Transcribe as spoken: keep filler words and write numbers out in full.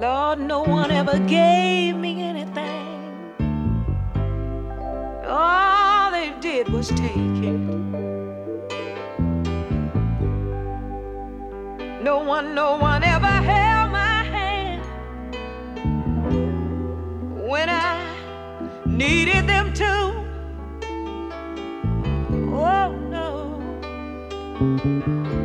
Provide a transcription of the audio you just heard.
Lord, no one ever gave me anything. All they did was take it. No one, no one ever held my hand when I needed them to. Oh no.